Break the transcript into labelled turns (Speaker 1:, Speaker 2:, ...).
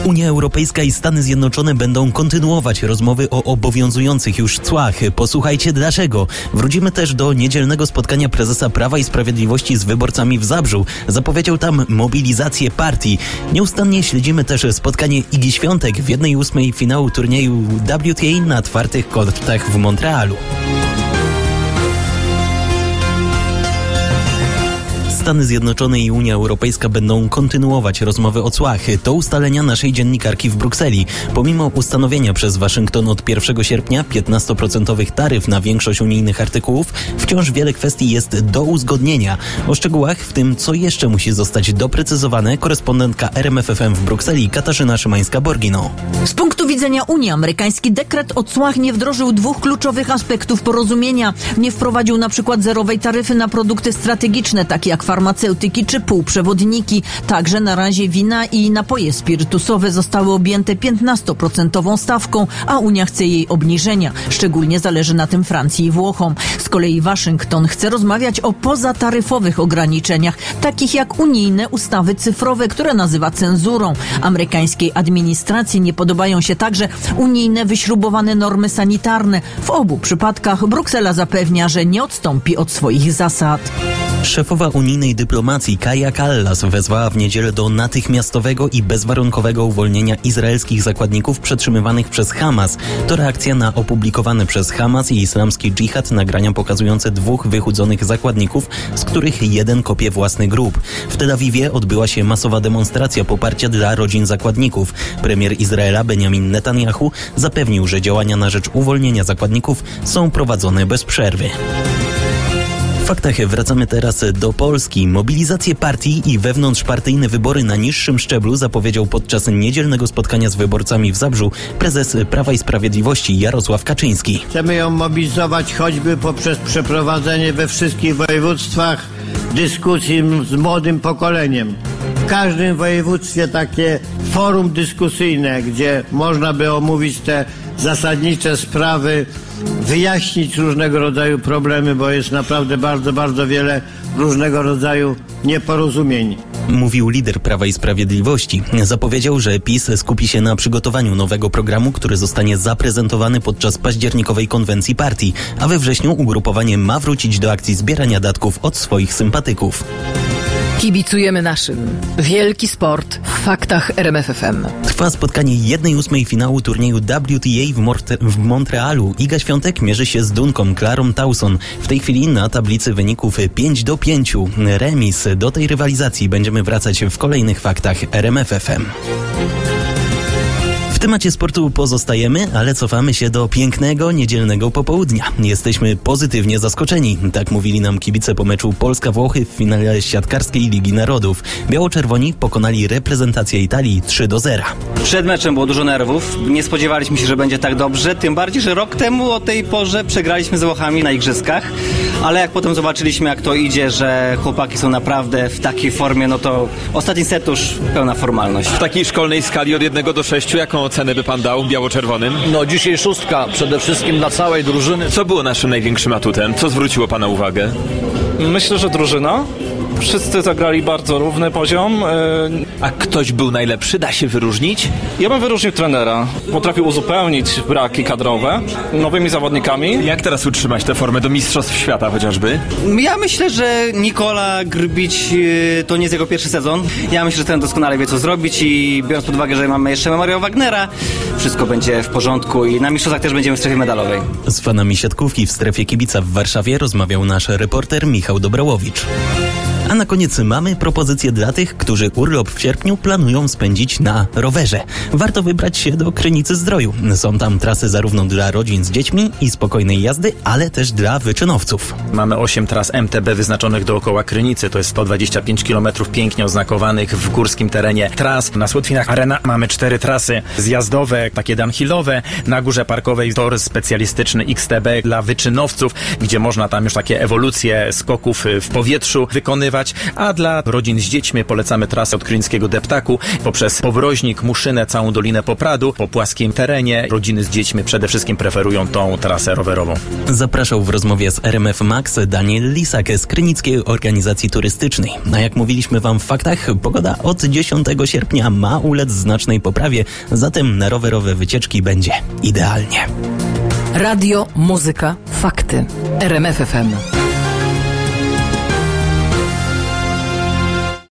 Speaker 1: Unia Europejska i Stany Zjednoczone będą kontynuować rozmowy o obowiązujących już cłach. Posłuchajcie dlaczego. Wrócimy też do niedzielnego spotkania prezesa Prawa i Sprawiedliwości z wyborcami w Zabrzu. Zapowiedział tam mobilizację partii. Nieustannie śledzimy też spotkanie Igi Świątek w 1/8 finału turnieju WTA na twardych kortach w Montrealu. Stany Zjednoczone i Unia Europejska będą kontynuować rozmowy o cłach. To ustalenia naszej dziennikarki w Brukseli. Pomimo ustanowienia przez Waszyngton od 1 sierpnia 15% taryf na większość unijnych artykułów, wciąż wiele kwestii jest do uzgodnienia. O szczegółach, w tym co jeszcze musi zostać doprecyzowane, korespondentka RMF FM w Brukseli Katarzyna Szymańska-Borgino.
Speaker 2: Z punktu widzenia Unii amerykański dekret o cłach nie wdrożył dwóch kluczowych aspektów porozumienia. Nie wprowadził na przykład zerowej taryfy na produkty strategiczne, takie jak farmaceutyki czy półprzewodniki. Także na razie wina i napoje spirytusowe zostały objęte 15% stawką, a Unia chce jej obniżenia. Szczególnie zależy na tym Francji i Włochom. Z kolei Waszyngton chce rozmawiać o pozataryfowych ograniczeniach, takich jak unijne ustawy cyfrowe, które nazywa cenzurą. Amerykańskiej administracji nie podobają się także unijne wyśrubowane normy sanitarne. W obu przypadkach Bruksela zapewnia, że nie odstąpi od swoich zasad.
Speaker 1: Szefowa unijnej dyplomacji Kaja Kallas wezwała w niedzielę do natychmiastowego i bezwarunkowego uwolnienia izraelskich zakładników przetrzymywanych przez Hamas. To reakcja na opublikowane przez Hamas i islamski dżihad nagrania pokazujące dwóch wychudzonych zakładników, z których jeden kopie własny grób. W Tel Awiwie odbyła się masowa demonstracja poparcia dla rodzin zakładników. Premier Izraela Benjamin Netanyahu zapewnił, że działania na rzecz uwolnienia zakładników są prowadzone bez przerwy. W faktach wracamy teraz do Polski. Mobilizację partii i wewnątrzpartyjne wybory na niższym szczeblu zapowiedział podczas niedzielnego spotkania z wyborcami w Zabrzu prezes Prawa i Sprawiedliwości Jarosław Kaczyński.
Speaker 3: Chcemy ją mobilizować choćby poprzez przeprowadzenie we wszystkich województwach dyskusji z młodym pokoleniem. W każdym województwie takie forum dyskusyjne, gdzie można by omówić te zasadnicze sprawy, wyjaśnić różnego rodzaju problemy, bo jest naprawdę bardzo, bardzo wiele różnego rodzaju nieporozumień.
Speaker 1: Mówił lider Prawa i Sprawiedliwości. Zapowiedział, że PiS skupi się na przygotowaniu nowego programu, który zostanie zaprezentowany podczas październikowej konwencji partii, a we wrześniu ugrupowanie ma wrócić do akcji zbierania datków od swoich sympatyków.
Speaker 4: Kibicujemy naszym. Wielki sport w faktach RMF FM.
Speaker 1: Trwa spotkanie 1/8 finału turnieju WTA w Montrealu. Iga Świątek mierzy się z Dunką Clarą Towson. W tej chwili na tablicy wyników 5-5. Remis. Do tej rywalizacji będziemy wracać w kolejnych faktach RMF FM. W temacie sportu pozostajemy, ale cofamy się do pięknego, niedzielnego popołudnia. Jesteśmy pozytywnie zaskoczeni. Tak mówili nam kibice po meczu Polska-Włochy w finale siatkarskiej Ligi Narodów. Biało-czerwoni pokonali reprezentację Italii 3-0.
Speaker 5: Przed meczem było dużo nerwów. Nie spodziewaliśmy się, że będzie tak dobrze. Tym bardziej, że rok temu o tej porze przegraliśmy z Włochami na igrzyskach. Ale jak potem zobaczyliśmy, jak to idzie, że chłopaki są naprawdę w takiej formie, no to ostatni set już pełna formalność.
Speaker 6: W takiej szkolnej skali od 1 do 6, jaką ocenę by pan dał biało-czerwonym?
Speaker 7: No dzisiaj 6, przede wszystkim dla całej drużyny.
Speaker 6: Co było naszym największym atutem? Co zwróciło pana uwagę?
Speaker 8: Myślę, że drużyna. Wszyscy zagrali bardzo równy poziom.
Speaker 6: A ktoś był najlepszy? Da się wyróżnić?
Speaker 8: Ja bym wyróżnił trenera. Potrafił uzupełnić braki kadrowe nowymi zawodnikami.
Speaker 6: Jak teraz utrzymać tę formę do Mistrzostw Świata chociażby?
Speaker 5: Ja myślę, że Nikola Grbić to nie jest jego pierwszy sezon. Ja myślę, że ten doskonale wie, co zrobić i biorąc pod uwagę, że mamy jeszcze Mario Wagnera, wszystko będzie w porządku i na mistrzostwach też będziemy w strefie medalowej.
Speaker 1: Z fanami siatkówki w strefie kibica w Warszawie rozmawiał nasz reporter Michał Dobrałowicz. A na koniec mamy propozycję dla tych, którzy urlop w sierpniu planują spędzić na rowerze. Warto wybrać się do Krynicy-Zdroju. Są tam trasy zarówno dla rodzin z dziećmi i spokojnej jazdy, ale też dla wyczynowców.
Speaker 9: Mamy 8 tras MTB wyznaczonych dookoła Krynicy. To jest 125 km pięknie oznakowanych w górskim terenie tras. Na Słotwinach Arena mamy 4 trasy zjazdowe, takie downhillowe. Na Górze Parkowej tor specjalistyczny XTB dla wyczynowców, gdzie można tam już takie ewolucje skoków w powietrzu wykonywać. spacerować, a dla rodzin z dziećmi polecamy trasę od Krynickiego Deptaku poprzez Powroźnik, Muszynę, całą Dolinę Popradu, po płaskim terenie. Rodziny z dziećmi przede wszystkim preferują tą trasę rowerową.
Speaker 1: Zapraszał w rozmowie z RMF Max Daniel Lisak z Krynickiej Organizacji Turystycznej. A jak mówiliśmy wam w faktach, pogoda od 10 sierpnia ma ulec znacznej poprawie, zatem na rowerowe wycieczki będzie idealnie.
Speaker 4: Radio, muzyka, fakty. RMF FM.